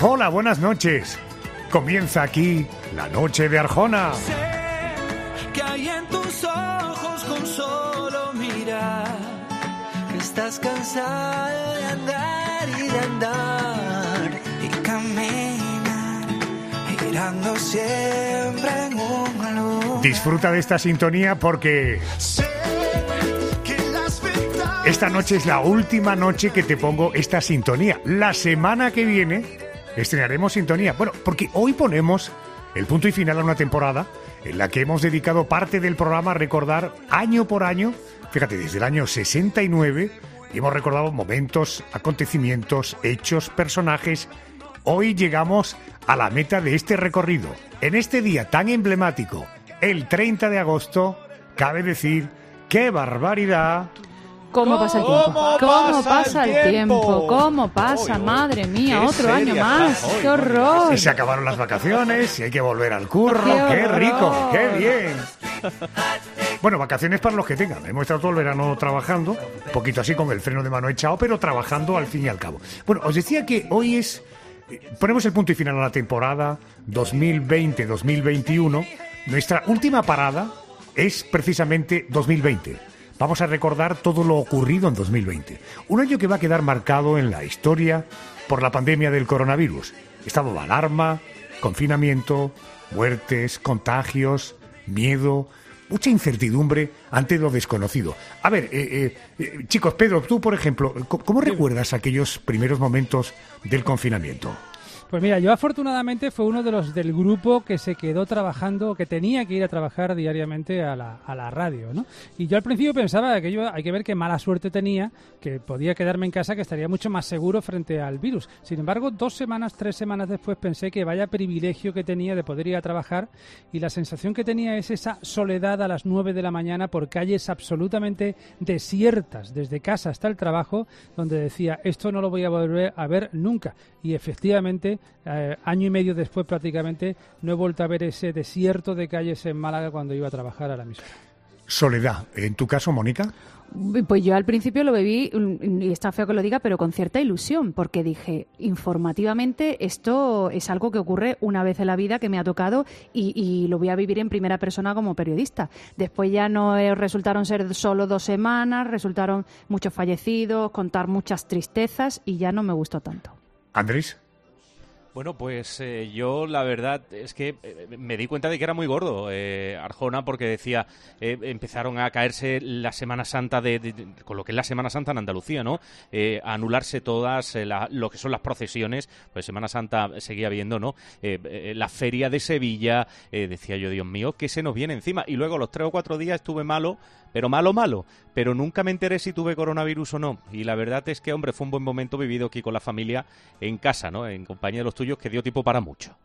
Hola, buenas noches. Comienza aquí la noche de Arjona. Sé que hay en tus ojos con solo mirar, que estás cansada de andar y de andar y caminar, girando siempre en un luz. Disfruta de esta sintonía porque esta noche es la última noche que te pongo esta sintonía. La semana que viene estrenaremos sintonía. Bueno, porque hoy ponemos el punto y final a una temporada en la que hemos dedicado parte del programa a recordar año por año, fíjate, desde el año 69, y hemos recordado momentos, acontecimientos, hechos, personajes. Hoy llegamos a la meta de este recorrido. En este día tan emblemático, el 30 de agosto, cabe decir, ¡qué barbaridad! ¿Cómo pasa el tiempo? ¿Cómo pasa el tiempo? ¿Cómo pasa? Madre mía, otro año más. ¡Qué horror! Y se acabaron las vacaciones y hay que volver al curro. ¡Qué rico! ¡Qué bien! Bueno, vacaciones para los que tengan. Hemos estado todo el verano trabajando, un poquito así con el freno de mano echado, pero trabajando al fin y al cabo. Bueno, os decía que hoy ponemos el punto y final a la temporada 2020-2021. Nuestra última parada es precisamente 2020. Vamos a recordar todo lo ocurrido en 2020. Un año que va a quedar marcado en la historia por la pandemia del coronavirus. Estado de alarma, confinamiento, muertes, contagios, miedo, mucha incertidumbre ante lo desconocido. A ver, chicos, Pedro, tú, por ejemplo, ¿cómo recuerdas aquellos primeros momentos del confinamiento? Pues mira, yo afortunadamente fue uno de los del grupo que se quedó trabajando, que tenía que ir a trabajar diariamente a la radio, ¿no? Y yo al principio pensaba que hay que ver qué mala suerte tenía, que podía quedarme en casa, que estaría mucho más seguro frente al virus. Sin embargo, 3 semanas después pensé que vaya privilegio que tenía de poder ir a trabajar, y la sensación que tenía es esa soledad a las 9 de la mañana por calles absolutamente desiertas, desde casa hasta el trabajo, donde decía, esto no lo voy a volver a ver nunca. Y efectivamente, año y medio después prácticamente, no he vuelto a ver ese desierto de calles en Málaga cuando iba a trabajar a la misma. Soledad, ¿en tu caso, Mónica? Pues yo al principio lo viví, y está feo que lo diga, pero con cierta ilusión, porque dije, informativamente esto es algo que ocurre una vez en la vida, que me ha tocado, y lo voy a vivir en primera persona como periodista. Después ya no resultaron ser solo 2 semanas, resultaron muchos fallecidos, contar muchas tristezas, y ya no me gustó tanto. Andrés. Bueno, pues yo la verdad es que me di cuenta de que era muy gordo Arjona, porque decía, empezaron a caerse la Semana Santa, con lo que es la Semana Santa en Andalucía, ¿no? A anularse todas lo que son las procesiones, pues Semana Santa seguía habiendo, ¿no? La feria de Sevilla, decía yo, Dios mío, ¿qué se nos viene encima? Y luego los 3 o 4 días estuve malo, pero nunca me enteré si tuve coronavirus o no. Y la verdad es que, hombre, fue un buen momento vivido aquí con la familia en casa, ¿no? En compañía de los tuyos, que dio tiempo para mucho.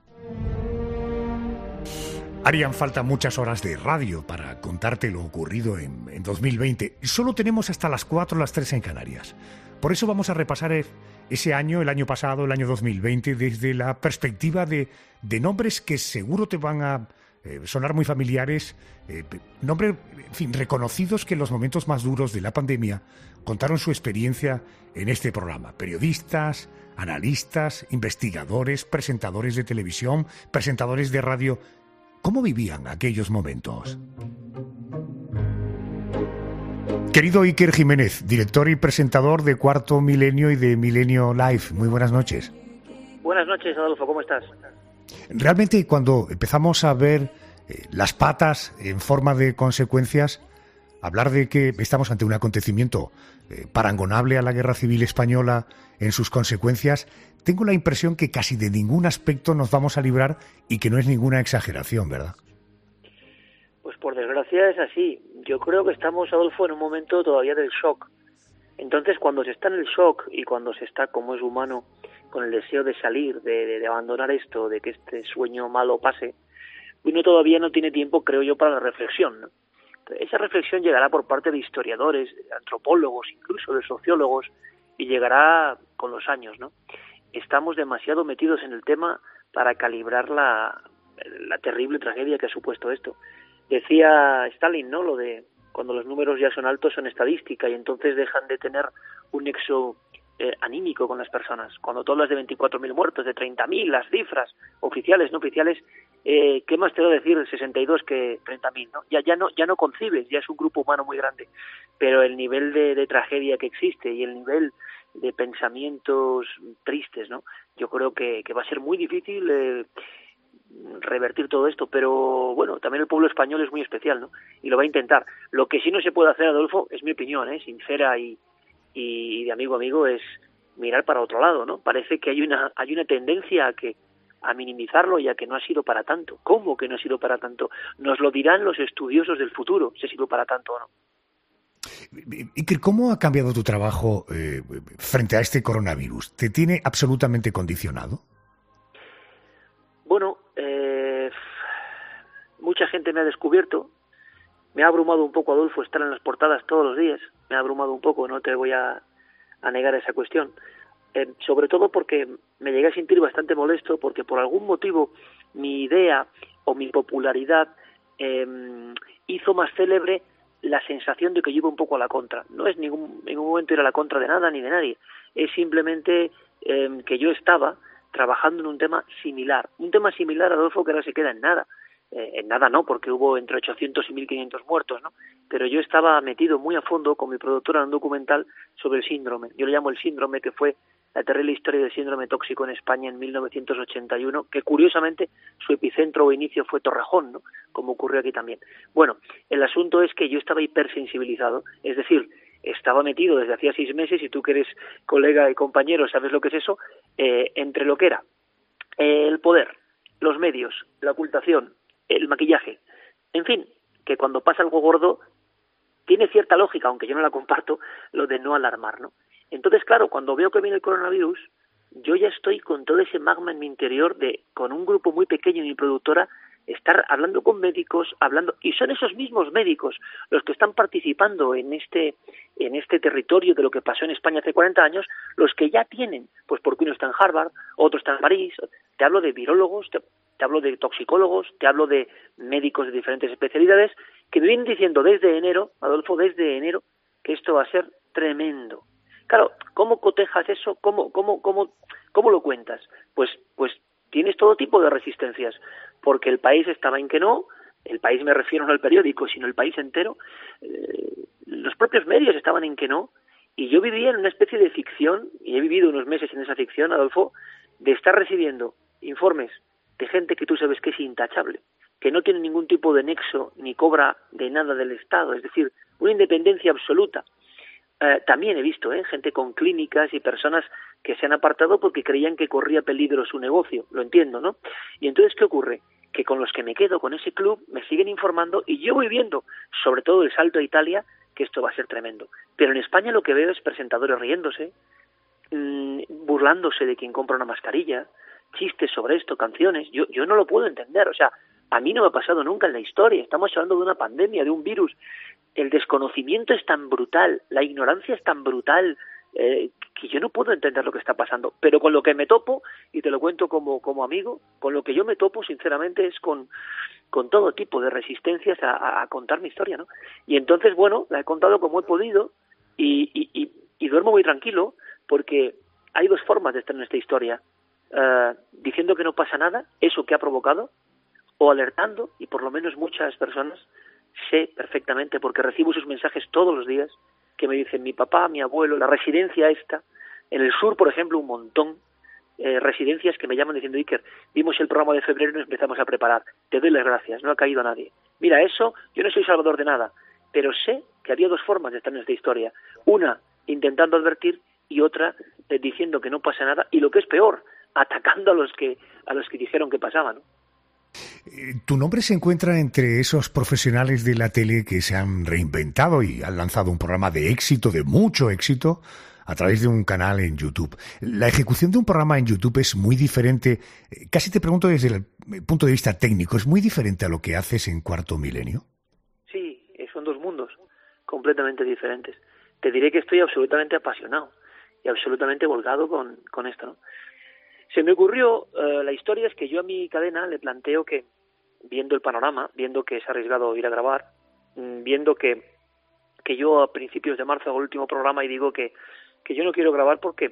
Harían falta muchas horas de radio para contarte lo ocurrido en 2020. Solo tenemos hasta las 4 o las 3 en Canarias. Por eso vamos a repasar ese año, el año pasado, el año 2020, desde la perspectiva de nombres que seguro te van a sonar muy familiares, nombres, en fin, reconocidos que en los momentos más duros de la pandemia contaron su experiencia en este programa. Periodistas, analistas, investigadores, presentadores de televisión, presentadores de radio. ¿Cómo vivían aquellos momentos? Querido Iker Jiménez, director y presentador de Cuarto Milenio y de Milenio Live, muy buenas noches. Buenas noches, Adolfo, ¿cómo estás? Realmente, cuando empezamos a ver las patas en forma de consecuencias, hablar de que estamos ante un acontecimiento parangonable a la Guerra Civil Española en sus consecuencias, tengo la impresión que casi de ningún aspecto nos vamos a librar y que no es ninguna exageración, ¿verdad? Pues por desgracia es así. Yo creo que estamos, Adolfo, en un momento todavía del shock. Entonces, cuando se está en el shock y cuando se está, como es humano, con el deseo de salir, de abandonar esto, de que este sueño malo pase, uno todavía no tiene tiempo, creo yo, para la reflexión, ¿no? Esa reflexión llegará por parte de historiadores, de antropólogos, incluso de sociólogos, y llegará con los años, ¿no? Estamos demasiado metidos en el tema para calibrar la terrible tragedia que ha supuesto esto. Decía Stalin, ¿no?, lo de cuando los números ya son altos son estadística, y entonces dejan de tener un nexo anímico con las personas. Cuando tú hablas de 24.000 muertos, de 30.000, las cifras oficiales, no oficiales, ¿qué más te voy a decir 62 que 30.000? ¿No? Ya no concibes, ya es un grupo humano muy grande, pero el nivel de tragedia que existe y el nivel de pensamientos tristes, ¿no? Yo creo que va a ser muy difícil revertir todo esto, pero bueno, también el pueblo español es muy especial, ¿no? Y lo va a intentar. Lo que sí no se puede hacer, Adolfo, es mi opinión, sincera y de amigo a amigo, es mirar para otro lado, ¿no? Parece que hay una tendencia a minimizarlo y a que no ha sido para tanto. ¿Cómo que no ha sido para tanto? Nos lo dirán los estudiosos del futuro, si ha sido para tanto o no. Iker, ¿cómo ha cambiado tu trabajo frente a este coronavirus? ¿Te tiene absolutamente condicionado? Bueno, mucha gente me ha descubierto. Me ha abrumado un poco, Adolfo, estar en las portadas todos los días. Me ha abrumado un poco, no te voy a negar esa cuestión. Sobre todo porque me llegué a sentir bastante molesto, porque por algún motivo mi idea o mi popularidad hizo más célebre la sensación de que yo iba un poco a la contra. No es en ningún momento ir a la contra de nada ni de nadie. Es simplemente que yo estaba trabajando en un tema similar, Adolfo, que ahora se queda en nada. En nada no, porque hubo entre 800 y 1.500 muertos, ¿no? Pero yo estaba metido muy a fondo con mi productora en un documental sobre el síndrome. Yo le llamo el síndrome, que fue la terrible historia del síndrome tóxico en España en 1981, que curiosamente su epicentro o inicio fue Torrejón, ¿no? Como ocurrió aquí también. Bueno, el asunto es que yo estaba hipersensibilizado, es decir, estaba metido desde hacía 6 meses, y tú que eres colega y compañero sabes lo que es eso, entre lo que era el poder, los medios, la ocultación, el maquillaje, en fin, que cuando pasa algo gordo tiene cierta lógica, aunque yo no la comparto, lo de no alarmar, ¿no? Entonces, claro, cuando veo que viene el coronavirus, yo ya estoy con todo ese magma en mi interior con un grupo muy pequeño en mi productora, estar hablando con médicos, y son esos mismos médicos los que están participando en este territorio de lo que pasó en España hace 40 años, los que ya tienen, pues porque uno está en Harvard, otro está en París. Te hablo de virólogos, te hablo de toxicólogos, te hablo de médicos de diferentes especialidades, que me vienen diciendo desde enero, Adolfo, que esto va a ser tremendo. Claro, ¿cómo cotejas eso? ¿Cómo lo cuentas? Pues tienes todo tipo de resistencias, porque el país estaba en que no, el país me refiero no al periódico, sino el país entero, los propios medios estaban en que no, y yo vivía en una especie de ficción, y he vivido unos meses en esa ficción, Adolfo, de estar recibiendo informes de gente que tú sabes que es intachable, que no tiene ningún tipo de nexo ni cobra de nada del Estado, es decir, una independencia absoluta. También he visto gente con clínicas y personas que se han apartado porque creían que corría peligro su negocio, lo entiendo, ¿no? Y entonces, ¿qué ocurre? Que con los que me quedo, con ese club, me siguen informando y yo voy viendo, sobre todo el salto a Italia, que esto va a ser tremendo. Pero en España lo que veo es presentadores riéndose, burlándose de quien compra una mascarilla, chistes sobre esto, canciones. Yo no lo puedo entender, o sea, a mí no me ha pasado nunca en la historia. Estamos hablando de una pandemia, de un virus. El desconocimiento es tan brutal, la ignorancia es tan brutal, que yo no puedo entender lo que está pasando. Pero con lo que me topo, y te lo cuento como amigo, con lo que yo me topo, sinceramente, es con todo tipo de resistencias a contar mi historia, ¿no? Y entonces, bueno, la he contado como he podido y duermo muy tranquilo, porque hay 2 formas de estar en esta historia. Diciendo que no pasa nada, eso que ha provocado, o alertando, y por lo menos muchas personas sé perfectamente, porque recibo sus mensajes todos los días, que me dicen mi papá, mi abuelo, la residencia esta, en el sur, por ejemplo, un montón, residencias que me llaman diciendo, Iker, vimos el programa de febrero y nos empezamos a preparar, te doy las gracias, no ha caído nadie. Mira, eso, yo no soy salvador de nada, pero sé que había 2 formas de estar en esta historia, una intentando advertir y otra diciendo que no pasa nada, y lo que es peor, atacando a los que dijeron que pasaba, ¿no? Tu nombre se encuentra entre esos profesionales de la tele que se han reinventado y han lanzado un programa de éxito, de mucho éxito, a través de un canal en YouTube. La ejecución de un programa en YouTube es muy diferente, casi te pregunto desde el punto de vista técnico, ¿es muy diferente a lo que haces en Cuarto Milenio? Sí, son 2 mundos completamente diferentes. Te diré que estoy absolutamente apasionado y absolutamente volcado con esto, ¿no? Se me ocurrió, la historia es que yo a mi cadena le planteo que, viendo el panorama, viendo que es arriesgado ir a grabar, viendo que yo a principios de marzo hago el último programa y digo que que yo no quiero grabar porque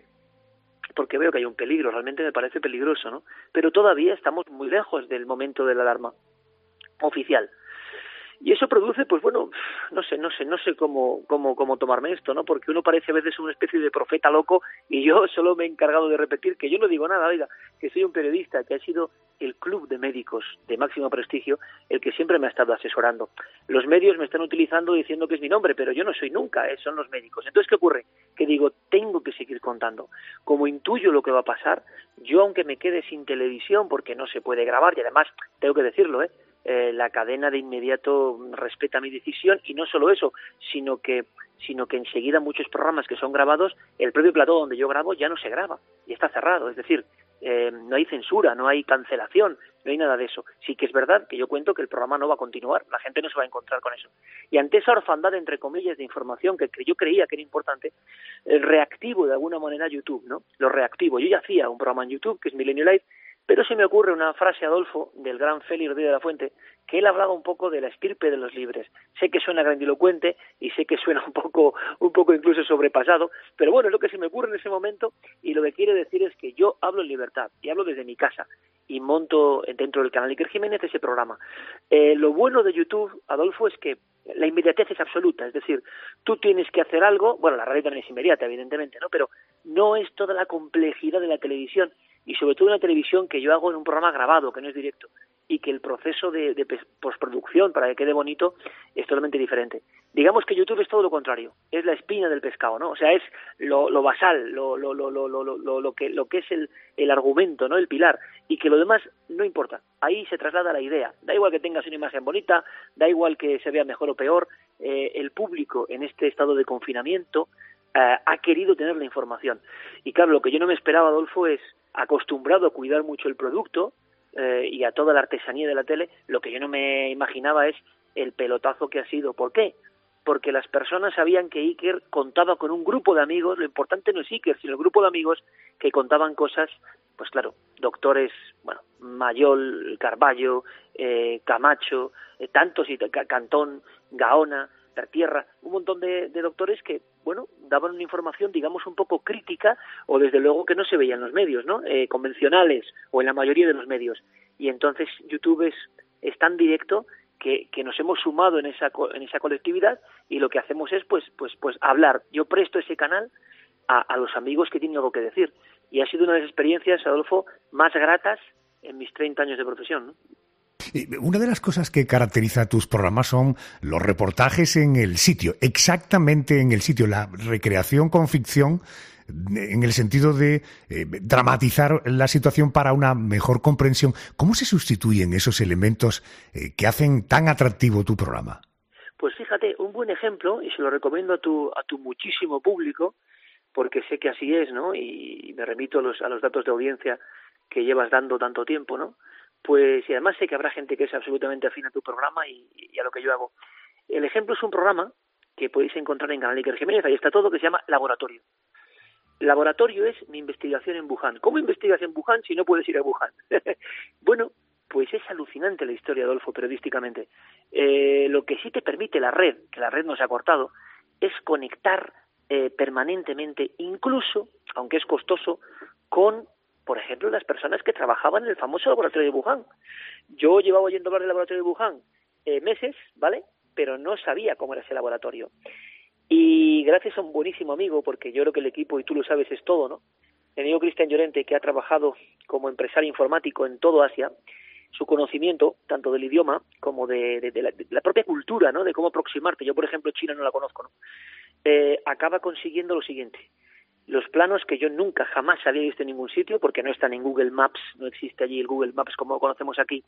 veo que hay un peligro, realmente me parece peligroso, ¿no? Pero todavía estamos muy lejos del momento de la alarma oficial. Y eso produce, pues bueno, no sé cómo tomarme esto, ¿no? Porque uno parece a veces una especie de profeta loco y yo solo me he encargado de repetir que yo no digo nada, oiga, que soy un periodista, que ha sido el club de médicos de máximo prestigio el que siempre me ha estado asesorando. Los medios me están utilizando diciendo que es mi nombre, pero yo no soy nunca, son los médicos. Entonces, ¿qué ocurre? Que digo, tengo que seguir contando. Como intuyo lo que va a pasar, yo aunque me quede sin televisión porque no se puede grabar, y además, tengo que decirlo, la cadena de inmediato respeta mi decisión, y no solo eso, sino que enseguida muchos programas que son grabados, el propio plató donde yo grabo ya no se graba y está cerrado, es decir, no hay censura, no hay cancelación, no hay nada de eso. Sí que es verdad que yo cuento que el programa no va a continuar, la gente no se va a encontrar con eso. Y ante esa orfandad, entre comillas, de información que yo creía que era importante, reactivo de alguna manera YouTube, ¿no? Lo reactivo. Yo ya hacía un programa en YouTube, que es Milenio Live, pero se me ocurre una frase, Adolfo, del gran Félix Rodríguez de la Fuente, que él hablaba un poco de la estirpe de los libres. Sé que suena grandilocuente y sé que suena un poco incluso sobrepasado, pero bueno, es lo que se me ocurre en ese momento, y lo que quiere decir es que yo hablo en libertad y hablo desde mi casa y monto dentro del canal Iker Jiménez ese programa. Lo bueno de YouTube, Adolfo, es que la inmediatez es absoluta, es decir, tú tienes que hacer algo, bueno, la radio también es inmediata, evidentemente, ¿no? Pero no es toda la complejidad de la televisión, y sobre todo una televisión que yo hago en un programa grabado, que no es directo, y que el proceso de postproducción para que quede bonito es totalmente diferente. Digamos que YouTube es todo lo contrario, es la espina del pescado, ¿no? O sea, es lo basal, lo que es el argumento, ¿no? El pilar, y que lo demás no importa. Ahí se traslada la idea. Da igual que tengas una imagen bonita, da igual que se vea mejor o peor, el público en este estado de confinamiento ha querido tener la información. Y claro, lo que yo no me esperaba, Adolfo, es, acostumbrado a cuidar mucho el producto y a toda la artesanía de la tele, lo que yo no me imaginaba es el pelotazo que ha sido. ¿Por qué? Porque las personas sabían que Iker contaba con un grupo de amigos. Lo importante no es Iker, sino el grupo de amigos que contaban cosas, pues claro, doctores, bueno, Mayol, Carballo, Camacho, tantos, y Cantón, Gaona, Tierra, un montón de doctores que, bueno, daban una información, digamos, un poco crítica, o desde luego que no se veía en los medios, ¿no? Convencionales, o en la mayoría de los medios. Y entonces YouTube es tan directo que nos hemos sumado en esa colectividad, y lo que hacemos es pues hablar. Yo presto ese canal a los amigos que tienen algo que decir, y ha sido una de las experiencias, Adolfo, más gratas en mis 30 años de profesión, ¿no? Una de las cosas que caracteriza a tus programas son los reportajes en el sitio, exactamente en el sitio, la recreación con ficción, en el sentido de dramatizar la situación para una mejor comprensión. ¿Cómo se sustituyen esos elementos que hacen tan atractivo tu programa? Pues fíjate, un buen ejemplo, y se lo recomiendo a tu muchísimo público, porque sé que así es, ¿no? Y me remito a los datos de audiencia que llevas dando tanto tiempo, ¿no? Pues, y además sé que habrá gente que es absolutamente afín a tu programa y a lo que yo hago. El ejemplo es un programa que podéis encontrar en Canal Iker Jiménez, ahí está todo, que se llama Laboratorio. Laboratorio es mi investigación en Wuhan. ¿Cómo investigas en Wuhan si no puedes ir a Wuhan? Bueno, pues es alucinante la historia, Adolfo, periodísticamente. Lo que sí te permite la red, que la red nos ha cortado, es conectar permanentemente, incluso, aunque es costoso, con, por ejemplo, las personas que trabajaban en el famoso laboratorio de Wuhan. Yo llevaba oyendo hablar del laboratorio de Wuhan meses, ¿vale? Pero no sabía cómo era ese laboratorio. Y gracias a un buenísimo amigo, porque yo creo que el equipo, y tú lo sabes, es todo, ¿no? El amigo Cristian Llorente, que ha trabajado como empresario informático en todo Asia, su conocimiento, tanto del idioma como de la propia cultura, ¿no? De cómo aproximarte. Yo, por ejemplo, China no la conozco, ¿no? Acaba consiguiendo lo siguiente. Los planos que yo nunca, jamás había visto en ningún sitio, porque no están en Google Maps, no existe allí el Google Maps como lo conocemos aquí,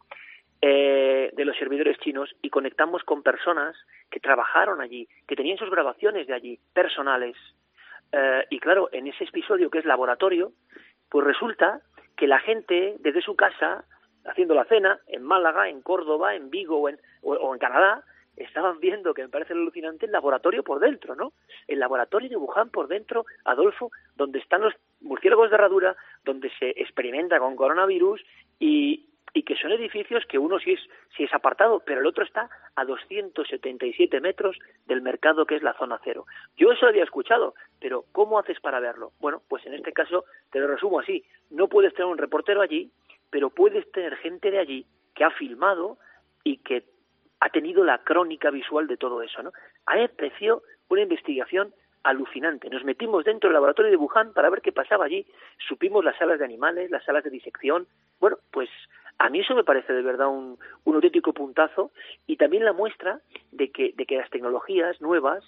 de los servidores chinos, y conectamos con personas que trabajaron allí, que tenían sus grabaciones de allí, personales. Y claro, en ese episodio que es laboratorio, pues resulta que la gente, desde su casa, haciendo la cena, en Málaga, en Córdoba, en Vigo o en Canadá, estaban viendo, que me parece alucinante, el laboratorio por dentro, ¿no? El laboratorio de Wuhan por dentro, Adolfo, donde están los murciélagos de herradura, donde se experimenta con coronavirus, y y que son edificios que uno sí es apartado, pero el otro está a 277 metros del mercado, que es la zona cero. Yo eso lo había escuchado, pero ¿cómo haces para verlo? Bueno, pues en este caso te lo resumo así. No puedes tener un reportero allí, pero puedes tener gente de allí que ha filmado y que ha tenido la crónica visual de todo eso, ¿no? A mí me pareció una investigación alucinante. Nos metimos dentro del laboratorio de Wuhan para ver qué pasaba allí. Supimos las salas de animales, las salas de disección. Bueno, pues a mí eso me parece de verdad un auténtico puntazo, y también la muestra de que las tecnologías nuevas,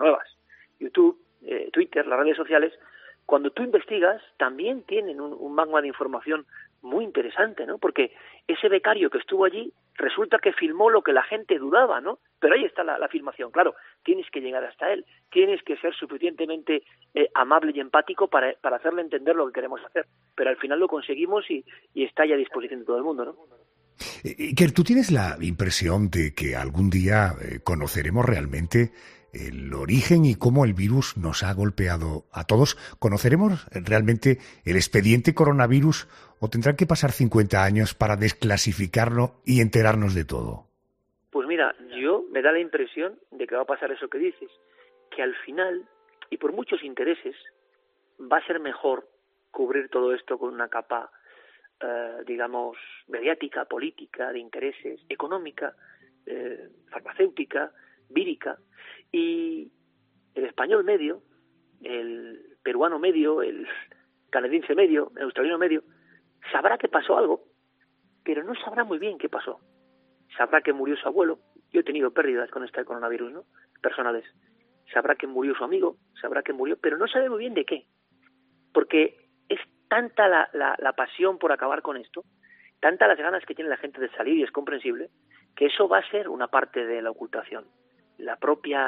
YouTube, Twitter, las redes sociales, cuando tú investigas, también tienen un magma de información muy interesante, ¿no? Porque ese becario que estuvo allí resulta que filmó lo que la gente dudaba, ¿no? Pero ahí está la filmación. Claro, tienes que llegar hasta él, tienes que ser suficientemente amable y empático para hacerle entender lo que queremos hacer. Pero al final lo conseguimos y está ya a disposición de todo el mundo, ¿no? Iker, ¿tú tienes la impresión de que algún día conoceremos realmente el origen y cómo el virus nos ha golpeado a todos? ¿Conoceremos realmente el expediente coronavirus o tendrán que pasar 50 años para desclasificarlo y enterarnos de todo? Pues mira, me da la impresión de que va a pasar eso que dices, que al final, y por muchos intereses, va a ser mejor cubrir todo esto con una capa, digamos, mediática, política, de intereses, económica, farmacéutica, vírica, y el español medio, el peruano medio, el canadiense medio, el australiano medio, sabrá que pasó algo, pero no sabrá muy bien qué pasó. Sabrá que murió su abuelo. Yo he tenido pérdidas con este coronavirus, ¿no? Personales. Sabrá que murió su amigo, sabrá que murió, pero no sabe muy bien de qué. Porque es tanta la pasión por acabar con esto, tantas las ganas que tiene la gente de salir, y es comprensible, que eso va a ser una parte de la ocultación. El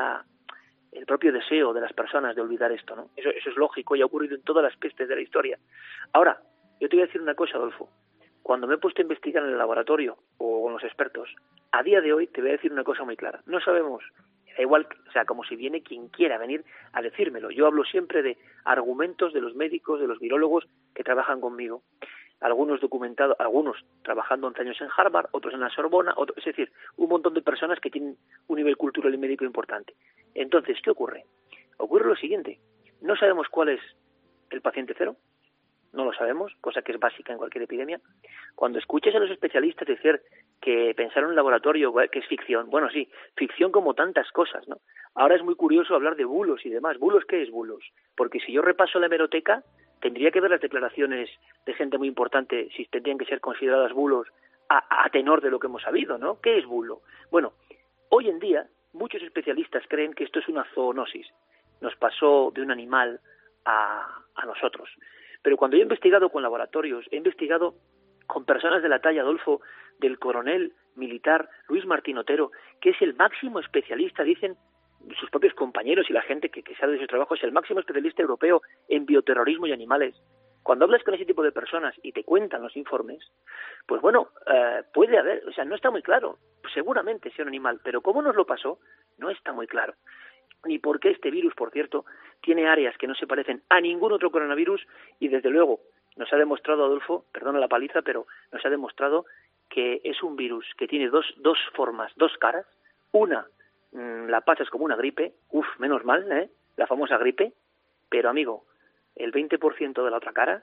propio deseo de las personas de olvidar esto, ¿no? Eso es lógico y ha ocurrido en todas las pestes de la historia. Ahora, yo te voy a decir una cosa, Adolfo. Cuando me he puesto a investigar en el laboratorio o con los expertos, a día de hoy te voy a decir una cosa muy clara. No sabemos, da igual, o sea, como si viene quien quiera venir a decírmelo. Yo hablo siempre de argumentos de los médicos, de los virólogos que trabajan conmigo. Algunos documentados, algunos trabajando 11 años en Harvard, otros en la Sorbona, es decir, un montón de personas que tienen un nivel cultural y médico importante. Entonces, ¿qué ocurre? Ocurre lo siguiente. No sabemos cuál es el paciente cero. No lo sabemos, cosa que es básica en cualquier epidemia. Cuando escuches a los especialistas decir que pensar en un laboratorio que es ficción, bueno, sí, ficción como tantas cosas, ¿no? Ahora es muy curioso hablar de bulos y demás. ¿Bulos qué es bulos? Porque si yo repaso la hemeroteca, tendría que ver las declaraciones de gente muy importante, si tendrían que ser consideradas bulos a tenor de lo que hemos sabido, ¿no? ¿Qué es bulo? Bueno, hoy en día muchos especialistas creen que esto es una zoonosis. Nos pasó de un animal a nosotros. Pero cuando yo he investigado con laboratorios, he investigado con personas de la talla, Adolfo, del coronel militar Luis Martín Otero, que es el máximo especialista, dicen sus propios compañeros y la gente que sabe de su trabajo, es el máximo especialista europeo en bioterrorismo y animales. Cuando hablas con ese tipo de personas y te cuentan los informes, pues bueno, puede haber, o sea, no está muy claro, seguramente sea un animal, pero cómo nos lo pasó, no está muy claro. Ni por qué este virus, por cierto, tiene áreas que no se parecen a ningún otro coronavirus, y desde luego nos ha demostrado, Adolfo, perdona la paliza, pero nos ha demostrado que es un virus que tiene dos formas, dos caras. Una, la pasas como una gripe, menos mal, la famosa gripe, pero amigo, el 20% de la otra cara,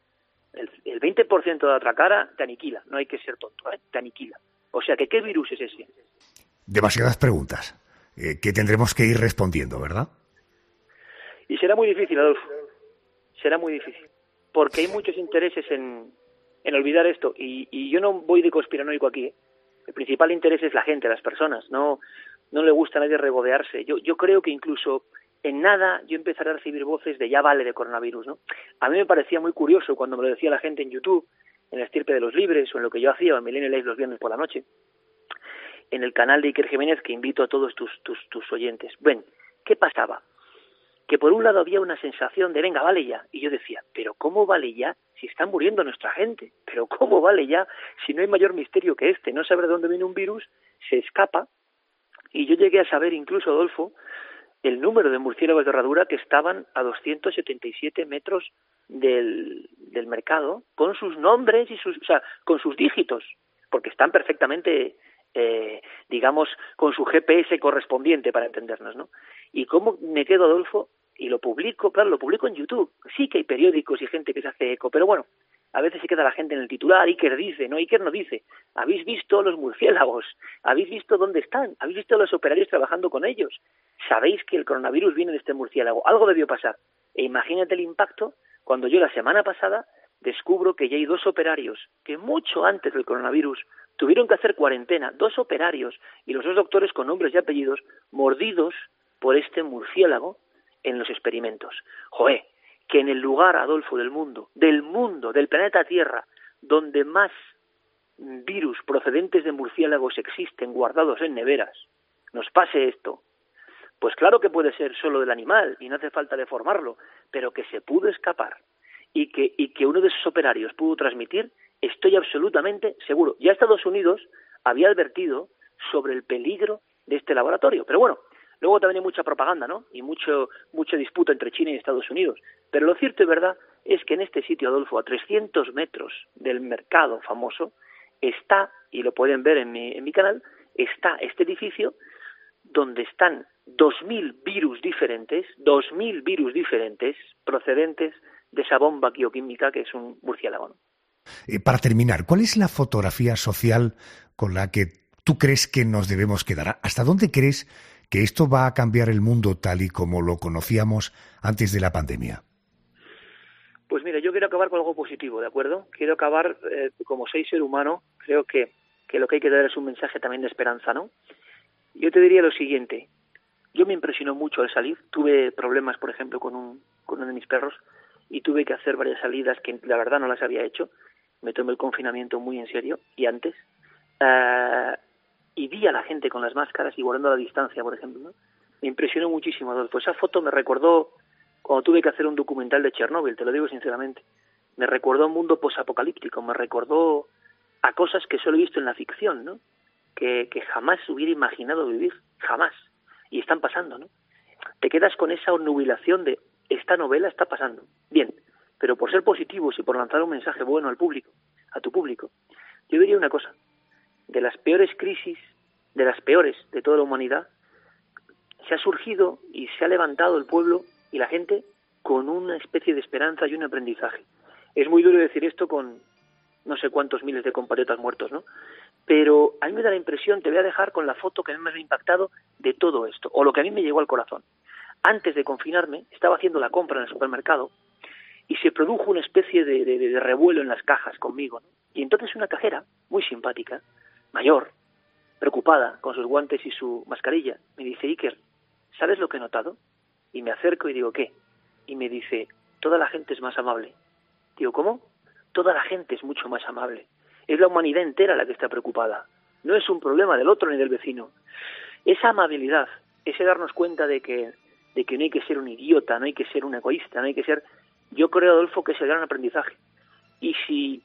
el 20% de la otra cara te aniquila, no hay que ser tonto, te aniquila. O sea, ¿qué virus es ese? Demasiadas preguntas que tendremos que ir respondiendo, ¿verdad? Y será muy difícil, Adolfo, será muy difícil, porque hay muchos intereses en olvidar esto, y yo no voy de conspiranoico aquí, El principal interés es la gente, las personas, no le gusta a nadie regodearse. Yo creo que incluso en nada yo empezaré a recibir voces de ya vale de coronavirus, ¿no? A mí me parecía muy curioso cuando me lo decía la gente en YouTube, en la Estirpe de los Libres, o en lo que yo hacía en Milenio Live los viernes por la noche, en el canal de Iker Jiménez, que invito a todos tus oyentes. Bueno, ¿qué pasaba? Que por un lado había una sensación de venga, vale ya, y yo decía, pero ¿cómo vale ya si está muriendo nuestra gente? ¿Pero cómo vale ya si no hay mayor misterio que este? No saber de dónde viene un virus, se escapa, y yo llegué a saber incluso, Adolfo, el número de murciélagos de herradura que estaban a 277 metros del mercado con sus nombres y con sus dígitos, porque están perfectamente, digamos, con su GPS correspondiente para entendernos, ¿no? Y cómo me quedo, Adolfo, y lo publico, claro, lo publico en YouTube. Sí que hay periódicos y gente que se hace eco, pero bueno, a veces se queda la gente en el titular. Iker dice, no, Iker no dice. ¿Habéis visto los murciélagos? ¿Habéis visto dónde están? ¿Habéis visto a los operarios trabajando con ellos? ¿Sabéis que el coronavirus viene de este murciélago? Algo debió pasar. E imagínate el impacto cuando yo la semana pasada descubro que ya hay 2 operarios que mucho antes del coronavirus tuvieron que hacer cuarentena, 2 operarios y los 2 doctores con nombres y apellidos mordidos por este murciélago en los experimentos. ¡Joé! Que en el lugar, Adolfo, del mundo, del planeta Tierra, donde más virus procedentes de murciélagos existen guardados en neveras, nos pase esto. Pues claro que puede ser solo del animal y no hace falta deformarlo, pero que se pudo escapar y que uno de esos operarios pudo transmitir, estoy absolutamente seguro. Ya Estados Unidos había advertido sobre el peligro de este laboratorio, pero bueno, luego también hay mucha propaganda, ¿no? Y mucha disputa entre China y Estados Unidos. Pero lo cierto y verdad es que en este sitio, Adolfo, a 300 metros del mercado famoso, está, y lo pueden ver en mi canal, está este edificio donde están 2.000 virus diferentes procedentes de esa bomba bioquímica que es un murciélago, ¿no? Para terminar, ¿cuál es la fotografía social con la que tú crees que nos debemos quedar? ¿Hasta dónde crees que esto va a cambiar el mundo tal y como lo conocíamos antes de la pandemia? Pues mira, yo quiero acabar con algo positivo, ¿de acuerdo? Quiero acabar, como soy ser humano, creo que lo que hay que dar es un mensaje también de esperanza, ¿no? Yo te diría lo siguiente, yo me impresionó mucho al salir, tuve problemas, por ejemplo, con uno de mis perros, y tuve que hacer varias salidas que la verdad no las había hecho, me tomé el confinamiento muy en serio, y antes, y vi a la gente con las máscaras y guardando la distancia, por ejemplo, ¿no? Me impresionó muchísimo, Adolfo. Esa foto me recordó cuando tuve que hacer un documental de Chernóbil, te lo digo sinceramente. Me recordó un mundo posapocalíptico, me recordó a cosas que solo he visto en la ficción, ¿no? Que jamás hubiera imaginado vivir, jamás. Y están pasando, ¿no? Te quedas con esa obnubilación de esta novela está pasando. Bien, pero por ser positivos y por lanzar un mensaje bueno al público, a tu público, yo diría una cosa. De las peores crisis, de las peores de toda la humanidad, se ha surgido y se ha levantado el pueblo y la gente con una especie de esperanza y un aprendizaje. Es muy duro decir esto con no sé cuántos miles de compatriotas muertos, ¿no? Pero a mí me da la impresión, te voy a dejar con la foto que a mí me ha impactado de todo esto, o lo que a mí me llegó al corazón. Antes de confinarme, estaba haciendo la compra en el supermercado y se produjo una especie de revuelo en las cajas conmigo, ¿no? Y entonces una cajera, muy simpática, mayor, preocupada, con sus guantes y su mascarilla, me dice, Iker, ¿sabes lo que he notado? Y me acerco y digo, ¿qué? Y me dice, toda la gente es más amable. Digo, ¿cómo? Toda la gente es mucho más amable. Es la humanidad entera la que está preocupada. No es un problema del otro ni del vecino. Esa amabilidad, ese darnos cuenta de que no hay que ser un idiota, no hay que ser un egoísta, no hay que ser... Yo creo, Adolfo, que es el gran aprendizaje. Y si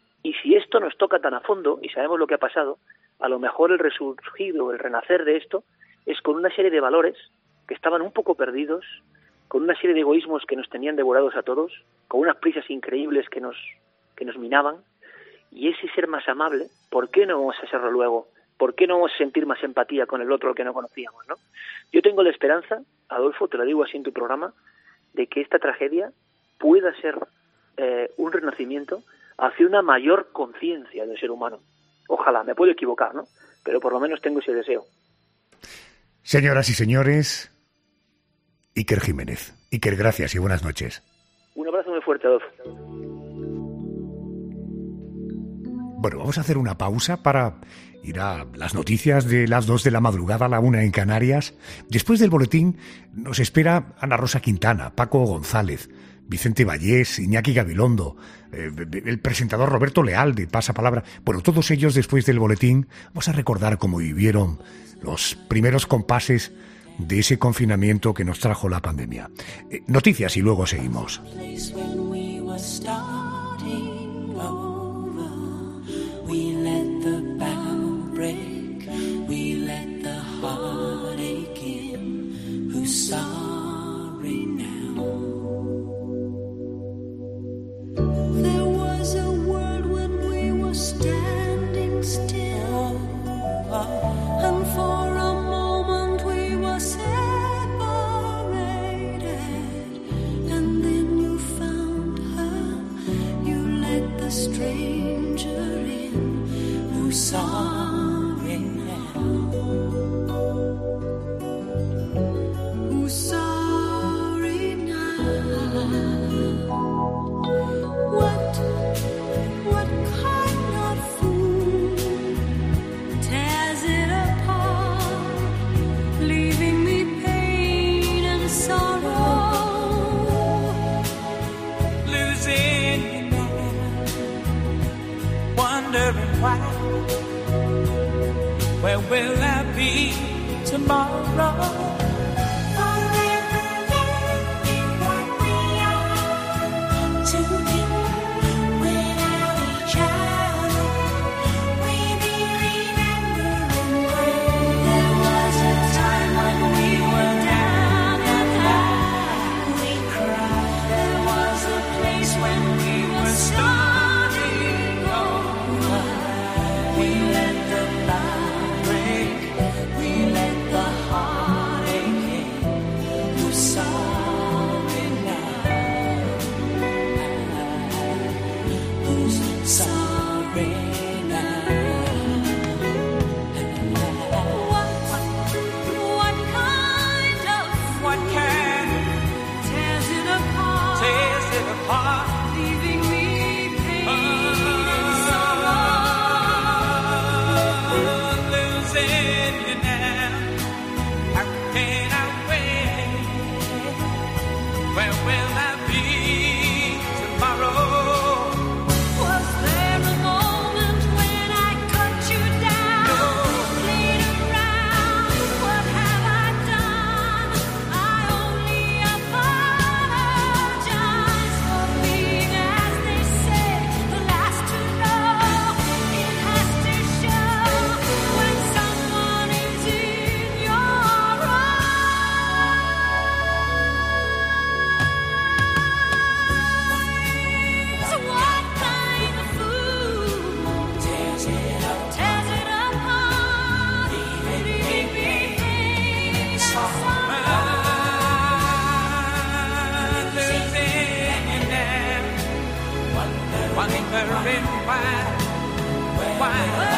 esto nos toca tan a fondo y sabemos lo que ha pasado, a lo mejor el resurgido, el renacer de esto, es con una serie de valores que estaban un poco perdidos, con una serie de egoísmos que nos tenían devorados a todos, con unas prisas increíbles que nos minaban, y ese ser más amable, ¿por qué no vamos a serlo luego? ¿Por qué no vamos a sentir más empatía con el otro que no conocíamos, ¿no? Yo tengo la esperanza, Adolfo, te lo digo así en tu programa, de que esta tragedia pueda ser un renacimiento hacia una mayor conciencia del ser humano. Ojalá, me puedo equivocar, ¿no? Pero por lo menos tengo ese deseo. Señoras y señores, Iker Jiménez. Iker, gracias y buenas noches. Un abrazo muy fuerte, Adolfo. Bueno, vamos a hacer una pausa para ir a las noticias de las 2 de la madrugada, a la 1 en Canarias. Después del boletín nos espera Ana Rosa Quintana, Paco González, Vicente Vallés, Iñaki Gabilondo, el presentador Roberto Leal de Pasapalabra. Bueno, todos ellos después del boletín vamos a recordar cómo vivieron los primeros compases de ese confinamiento que nos trajo la pandemia. Noticias y luego seguimos. wondering why